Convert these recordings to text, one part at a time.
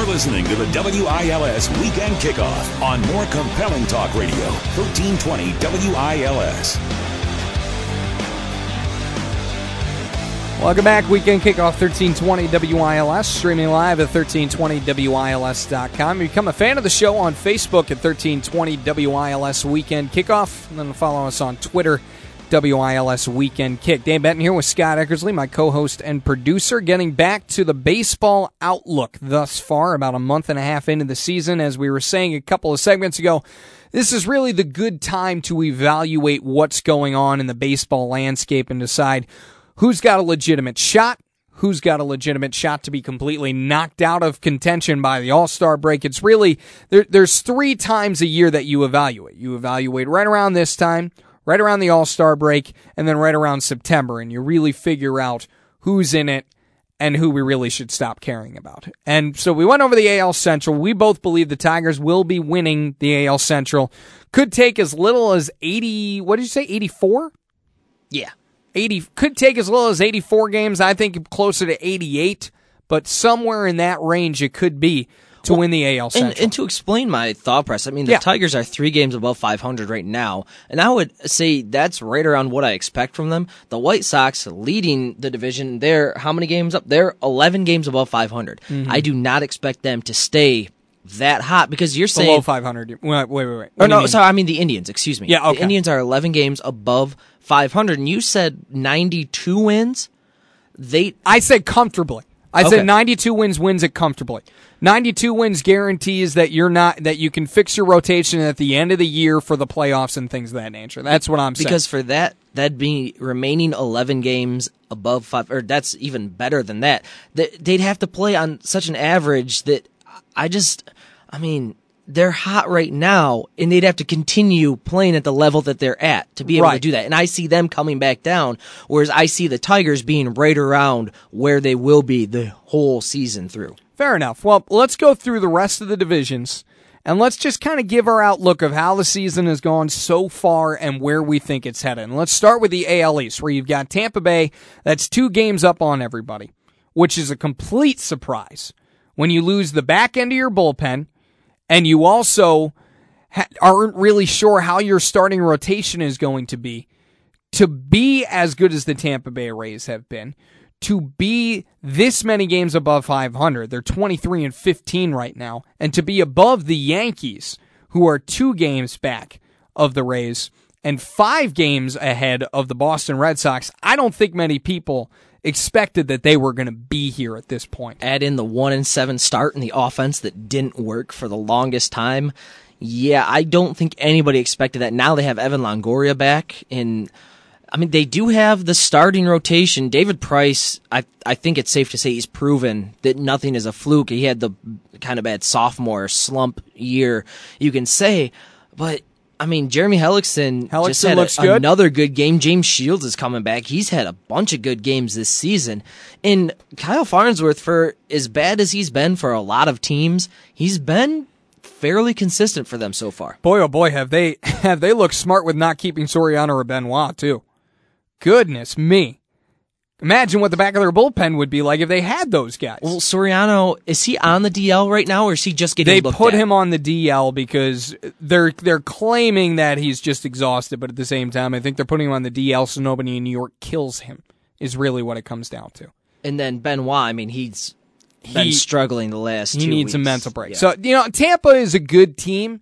You're listening to the WILS Weekend Kickoff on more compelling talk radio, 1320 WILS. Welcome back. Weekend Kickoff 1320 WILS, streaming live at 1320WILS.com. Become a fan of the show on Facebook at 1320 WILS Weekend Kickoff. And then follow us on Twitter, WILS Weekend Kick. Dave Benton here with Scott Eckersley, my co-host and producer, getting back to the baseball outlook thus far, about a month and a half into the season. As we were saying a couple of segments ago, this is really the good time to evaluate what's going on in the baseball landscape and decide who's got a legitimate shot, who's got a legitimate shot to be completely knocked out of contention by the All-Star break. It's really, there's 3 times a year that you evaluate. You evaluate right around this time, right around the All-Star break, and then right around September, and you really figure out who's in it and who we really should stop caring about. And so we went over the AL Central. We both believe the Tigers will be winning the AL Central. Could take as little as 80, what did you say, 84? Yeah. 80 could take as little as 84 games. I think closer to 88, but somewhere in that range it could be to win the AL Central. And to explain my thought process, I mean, the Tigers are 3 games above 500 right now, and I would say that's right around what I expect from them. The White Sox leading the division, they're how many games up? They're 11 games above 500. Mm-hmm. I do not expect them to stay that hot because you're saying below 500. Wait. Or no, sorry, I mean the Indians. Excuse me. Yeah, okay. The Indians are 11 games above 500, and you said 92 wins. I said comfortably. I said 92 wins it comfortably. 92 wins guarantees that that you can fix your rotation at the end of the year for the playoffs and things of that nature. That's what I'm saying. Because for that'd be remaining 11 games above 5, or that's even better than that. They'd have to play on such an average that they're hot right now, and they'd have to continue playing at the level that they're at to be able to do that. And I see them coming back down, whereas I see the Tigers being right around where they will be the whole season through. Fair enough. Well, let's go through the rest of the divisions, and let's just kind of give our outlook of how the season has gone so far and where we think it's headed. And let's start with the AL East, where you've got Tampa Bay that's 2 games up on everybody, which is a complete surprise when you lose the back end of your bullpen, and you also aren't really sure how your starting rotation is going to be as good as the Tampa Bay Rays have been, to be this many games above 500. They're 23-15 right now, and to be above the Yankees, who are 2 games back of the Rays and 5 games ahead of the Boston Red Sox. I don't think many people expected that they were going to be here at this point. Add in the 1-7 start in the offense that didn't work for the longest time. Yeah, I don't think anybody expected that. Now they have Evan Longoria back, and they do have the starting rotation. David Price, I think it's safe to say he's proven that nothing is a fluke. He had the kind of bad sophomore slump year, you can say, but Jeremy Hellickson just had another good game. James Shields is coming back. He's had a bunch of good games this season. And Kyle Farnsworth, for as bad as he's been for a lot of teams, he's been fairly consistent for them so far. Boy, oh boy, have they looked smart with not keeping Soriano or Benoit, too. Goodness me. Imagine what the back of their bullpen would be like if they had those guys. Well, Soriano, is he on the DL right now, or is he just getting looked at? They put him on the DL because they're claiming that he's just exhausted, but at the same time, I think they're putting him on the DL so nobody in New York kills him, is really what it comes down to. And then Benoit, he's been struggling the last 2 weeks. He needs a mental break. Yeah. So, Tampa is a good team.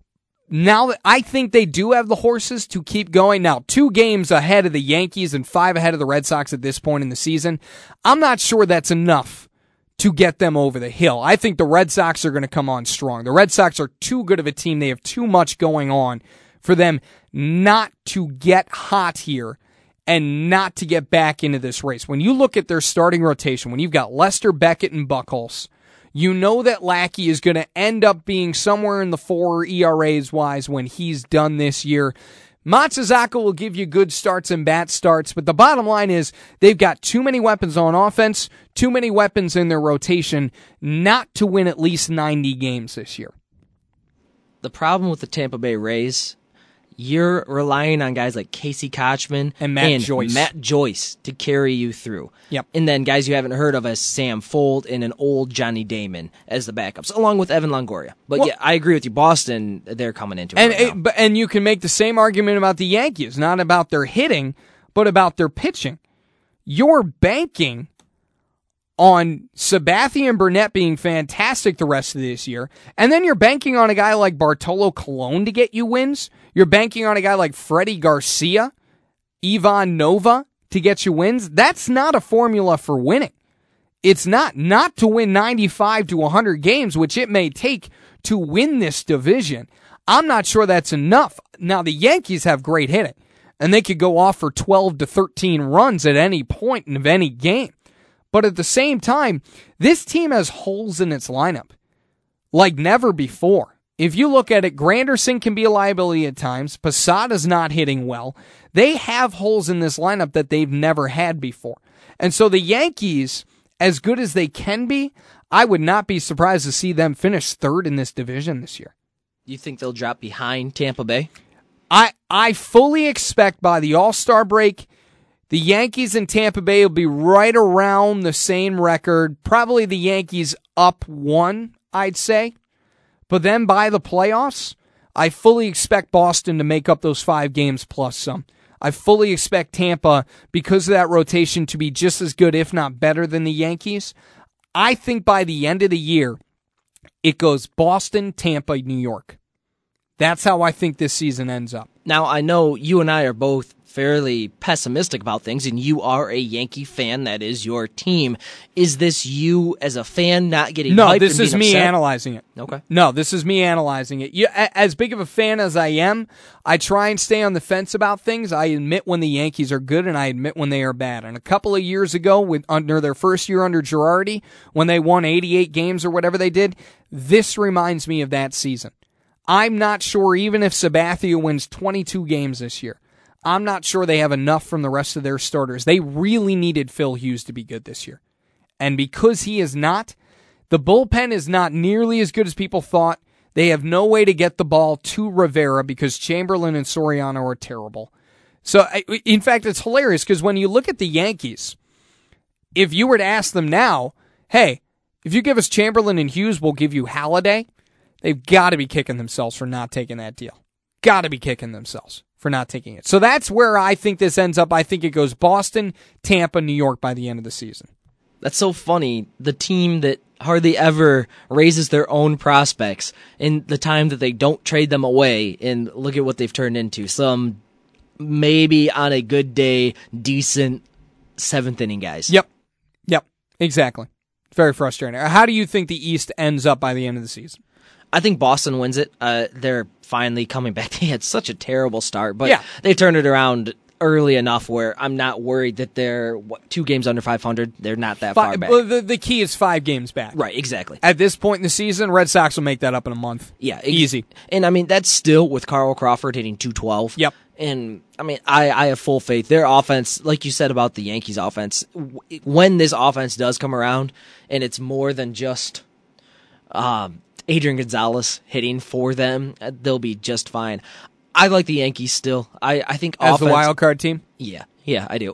Now, I think they do have the horses to keep going. Now, 2 games ahead of the Yankees and 5 ahead of the Red Sox at this point in the season. I'm not sure that's enough to get them over the hill. I think the Red Sox are going to come on strong. The Red Sox are too good of a team. They have too much going on for them not to get hot here and not to get back into this race. When you look at their starting rotation, when you've got Lester, Beckett, and Buchholz, you know that Lackey is going to end up being somewhere in the 4 ERAs-wise when he's done this year. Matsuzaka will give you good starts and bad starts, but the bottom line is they've got too many weapons on offense, too many weapons in their rotation not to win at least 90 games this year. The problem with the Tampa Bay Rays, you're relying on guys like Casey Kochman and Matt Joyce to carry you through. Yep. And then guys you haven't heard of as Sam Fold and an old Johnny Damon as the backups, along with Evan Longoria. But yeah, I agree with you. Now. They're coming into it. And you can make the same argument about the Yankees, not about their hitting, but about their pitching. You're banking on Sabathia and Burnett being fantastic the rest of this year, and then you're banking on a guy like Bartolo Colon to get you wins. You're banking on a guy like Freddie Garcia, Ivan Nova to get you wins. That's not a formula for winning. It's not to win 95 to 100 games, which it may take to win this division. I'm not sure that's enough. Now, the Yankees have great hitting, and they could go off for 12 to 13 runs at any point of any game. But at the same time, this team has holes in its lineup like never before. If you look at it, Granderson can be a liability at times. Posada's not hitting well. They have holes in this lineup that they've never had before. And so the Yankees, as good as they can be, I would not be surprised to see them finish third in this division this year. You think they'll drop behind Tampa Bay? I fully expect by the All-Star break, the Yankees and Tampa Bay will be right around the same record. Probably the Yankees up 1, I'd say. But then by the playoffs, I fully expect Boston to make up those 5 games plus some. I fully expect Tampa, because of that rotation, to be just as good, if not better, than the Yankees. I think by the end of the year, it goes Boston, Tampa, New York. That's how I think this season ends up. Now, I know you and I are both fairly pessimistic about things, and you are a Yankee fan. That is your team. Is this you as a fan not getting hyped? No, this is me analyzing it. Okay. No, this is me analyzing it. As big of a fan as I am, I try and stay on the fence about things. I admit when the Yankees are good, and I admit when they are bad. And a couple of years ago, under their first year under Girardi, when they won 88 games or whatever they did, this reminds me of that season. I'm not sure, even if Sabathia wins 22 games this year, I'm not sure they have enough from the rest of their starters. They really needed Phil Hughes to be good this year. And because he is not, the bullpen is not nearly as good as people thought. They have no way to get the ball to Rivera because Chamberlain and Soriano are terrible. So, in fact, it's hilarious because when you look at the Yankees, if you were to ask them now, hey, if you give us Chamberlain and Hughes, we'll give you Halladay, they've got to be kicking themselves for not taking that deal. Got to be kicking themselves for not taking it. So that's where I think this ends up. I think it goes Boston, Tampa, New York by the end of the season. That's so funny. The team that hardly ever raises their own prospects in the time that they don't trade them away, and look at what they've turned into. Some maybe on a good day, decent 7th inning guys. Yep, exactly. Very frustrating. How do you think the East ends up by the end of the season? I think Boston wins it. They're finally coming back. They had such a terrible start, but they turned it around early enough where I'm not worried that they're 2 games under 500. They're not that far back. The key is 5 games back. Right, exactly. At this point in the season, Red Sox will make that up in a month. Yeah. Easy. And, I mean, that's still with Carl Crawford hitting .212. Yep. And, I mean, I have full faith. Their offense, like you said about the Yankees offense, when this offense does come around, and it's more than just Adrian Gonzalez hitting for them, they'll be just fine. I like the Yankees still. I think as the wild card team. Yeah, I do.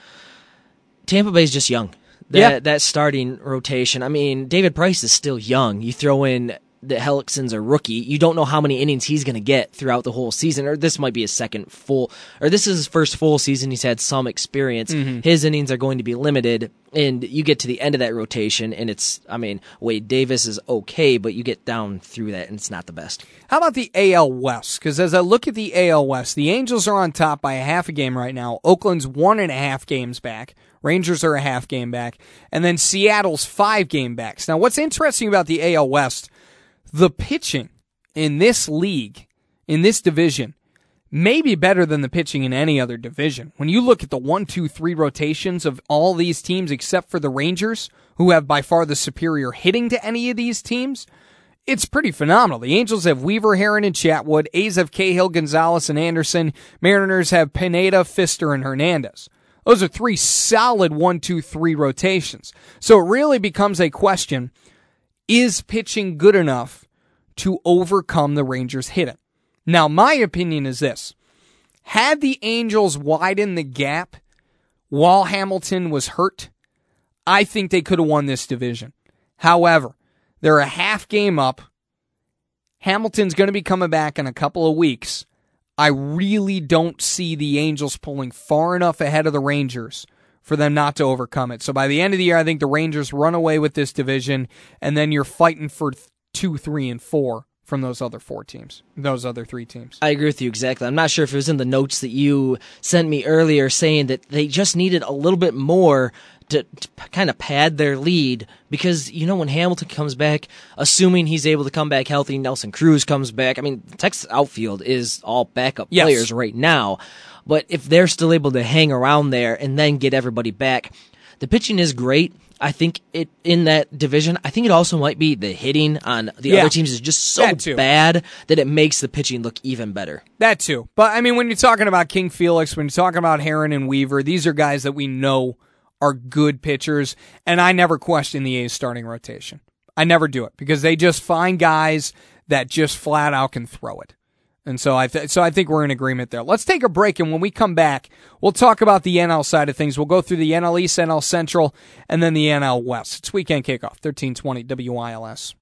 Tampa Bay's just young. That starting rotation. I mean, David Price is still young. You throw in that Hellickson's a rookie. You don't know how many innings he's going to get throughout the whole season, or this might be his this is his first full season. He's had some experience. Mm-hmm. His innings are going to be limited, and you get to the end of that rotation, and Wade Davis is okay, but you get down through that, and it's not the best. How about the AL West? Because as I look at the AL West, the Angels are on top by a half a game right now. Oakland's 1.5 games back. Rangers are a half game back. And then Seattle's 5 game backs. Now, what's interesting about the AL West, the pitching in this league, in this division, may be better than the pitching in any other division. When you look at the 1, 2, 3 rotations of all these teams except for the Rangers, who have by far the superior hitting to any of these teams, it's pretty phenomenal. The Angels have Weaver, Heron, and Chatwood. A's have Cahill, Gonzalez, and Anderson. Mariners have Pineda, Pfister, and Hernandez. Those are 3 solid 1, 2, 3 rotations. So it really becomes a question, is pitching good enough to overcome the Rangers' hitting? Now, my opinion is this. Had the Angels widened the gap while Hamilton was hurt, I think they could have won this division. However, they're a half game up. Hamilton's going to be coming back in a couple of weeks. I really don't see the Angels pulling far enough ahead of the Rangers for them not to overcome it. So by the end of the year, I think the Rangers run away with this division, and then you're fighting for 2, 3, and 4 from those other 4 teams, those other 3 teams. I agree with you exactly. I'm not sure if it was in the notes that you sent me earlier saying that they just needed a little bit more to kind of pad their lead because, when Hamilton comes back, assuming he's able to come back healthy, Nelson Cruz comes back. I mean, Texas outfield is all backup players right now. But if they're still able to hang around there and then get everybody back, the pitching is great. I think in that division, I think it also might be the hitting on the other teams is just so bad that it makes the pitching look even better. That too. But, I mean, when you're talking about King Felix, when you're talking about Heron and Weaver, these are guys that we know are good pitchers, and I never question the A's starting rotation. I never do it because they just find guys that just flat out can throw it. And so I think we're in agreement there. Let's take a break, and when we come back, we'll talk about the NL side of things. We'll go through the NL East, NL Central, and then the NL West. It's Weekend Kickoff, 1320 WILS.